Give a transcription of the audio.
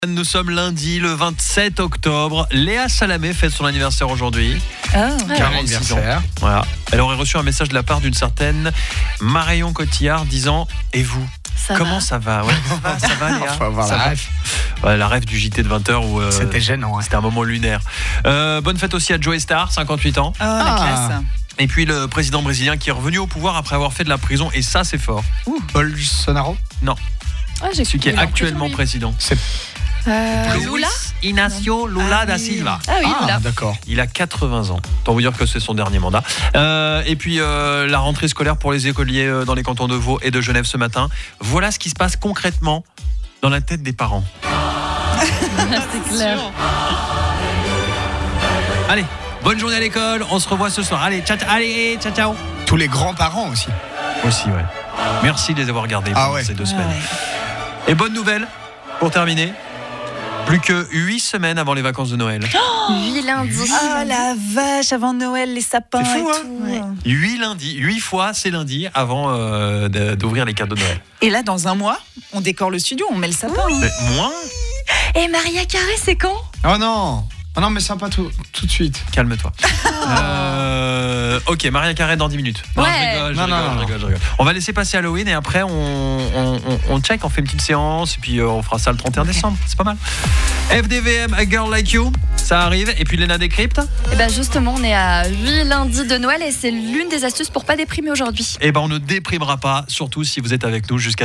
Nous sommes lundi, le 27 octobre. Léa Salamé fête son anniversaire aujourd'hui. Ah, 46 ans. Voilà. Elle aurait reçu un message de la part d'une certaine Marion Cotillard disant « Et vous ? Comment ça va ? Ouais, ça va Léa ? Faut avoir la ref. Ouais, la ref du JT de 20h où C'était gênant. c'était un moment lunaire. Bonne fête aussi à Joey Star, 58 ans. la classe. Et puis le président brésilien qui est revenu au pouvoir après avoir fait de la prison. Et ça, c'est fort. Bolsonaro. Celui qui est actuellement président. C'est Lula Inácio Lula da Silva. Ah oui, Lula. D'accord. Il a 80 ans. Autant vous dire que c'est son dernier mandat. Et puis la rentrée scolaire pour les écoliers dans les cantons de Vaud et de Genève ce matin. Voilà ce qui se passe concrètement dans la tête des parents. C'est clair. Allez, bonne journée à l'école. On se revoit ce soir. Allez, ciao. Tous les grands-parents aussi. Aussi, ouais. Merci de les avoir gardés pendant ces 2 semaines. Et bonne nouvelle, pour terminer. Plus que 8 semaines avant les vacances de Noël. 8 lundis. Oh la vache, avant Noël, les sapins C'est fou, et hein tout. Ouais. 8 lundis, 8 fois c'est lundi avant d'ouvrir les cadeaux de Noël. Et là, dans un mois, on décore le studio, on met le sapin. Mais moins, Et Maria Carré, c'est quand ? Oh non. Oh non, mais sympa tout de suite. calme-toi. Ok, Maria Carré dans 10 minutes. Non, Ouais. je rigole. On va laisser passer Halloween et après on check, on fait une petite séance et puis on fera ça le 31 décembre. C'est pas mal. FDVM, A Girl Like You, ça arrive. Et puis Léna décrypte. Et ben justement, on est à 8 lundis de Noël et c'est l'une des astuces pour pas déprimer aujourd'hui. Et ben on ne déprimera pas, surtout si vous êtes avec nous jusqu'à